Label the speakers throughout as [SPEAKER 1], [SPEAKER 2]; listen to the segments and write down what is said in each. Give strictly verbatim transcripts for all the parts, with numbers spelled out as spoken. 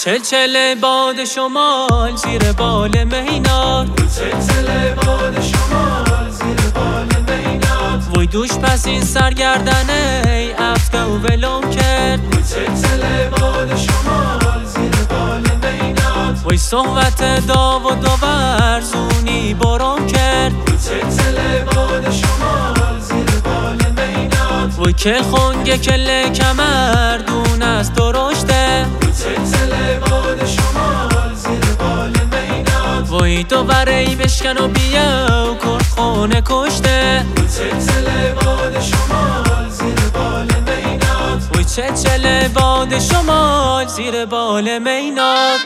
[SPEAKER 1] چلچل باد شمال زیر بال مینار،
[SPEAKER 2] چلچل باد شمال زیر بال مینار.
[SPEAKER 1] وای دوش پس این سرگردنه ای افته و ولم کرد.
[SPEAKER 2] چلچل باد شمال زیر بال مینار.
[SPEAKER 1] وای صحبت داو و داورزونی برام کرد.
[SPEAKER 2] چلچل باد شمال زیر بال مینار.
[SPEAKER 1] وای کل خونگه کل کمر دون از درشته.
[SPEAKER 2] چلچل باد شمال زیر بال مینار.
[SPEAKER 1] وای تو برای بشکن و بیا و کرد خونه کشته.
[SPEAKER 2] چلچل باد شمال زیر بال مینار.
[SPEAKER 1] وای چلچل باد شمال زیر بال مینار.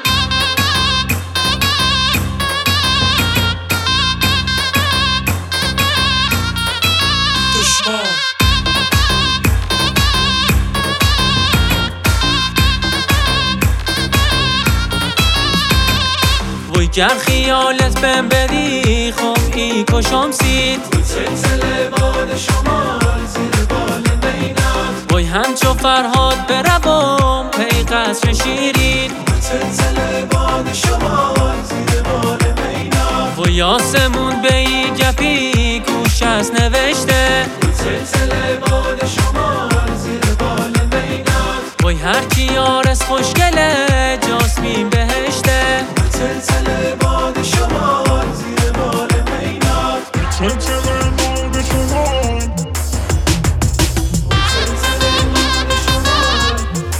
[SPEAKER 1] وای گر خیالت بهم بدی خب ای کشم سید.
[SPEAKER 2] چلچل باد شمال زیر بال مینار.
[SPEAKER 1] وای همچو فرهاد بروم پی قصر شیرین.
[SPEAKER 2] چلچل باد شمال زیر بال مینار.
[SPEAKER 1] وای آسمون به ای گپی گوش از نوشته.
[SPEAKER 2] چلچل باد شمال زیر بال مینار.
[SPEAKER 1] وای هر کی آرس خوشگله جاسمین بهشته.
[SPEAKER 2] چلچل باد شمال زیر بال مینار.
[SPEAKER 3] چلچل باد شمال.
[SPEAKER 2] چلچل باد شمال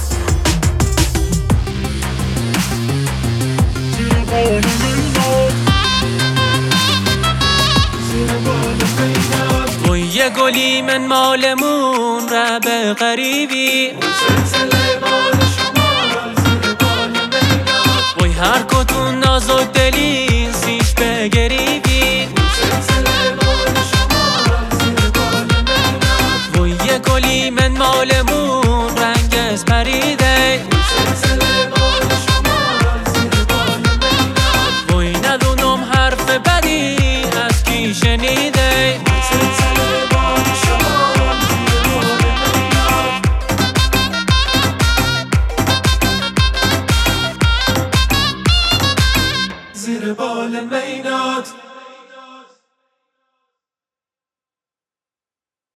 [SPEAKER 3] زیر بال مینار.
[SPEAKER 2] زیر بال مینار.
[SPEAKER 1] وای یه گلی من مالمون رب غریبی.
[SPEAKER 2] چلچل باد شمال زیر بال مینار.
[SPEAKER 1] وای هر کتون نازک دلین سیش بگریبی.
[SPEAKER 2] چلچل باد شمال زیر بال مینار.
[SPEAKER 1] وای یه گلی من مالمون رنگ از پریده.
[SPEAKER 2] چلچل باد شمال زیر بال مینار.
[SPEAKER 1] وای ندونم حرف بدی از کی شنیده.
[SPEAKER 2] چلچل باد شمال زیر بال مینار. زیر بال مینار.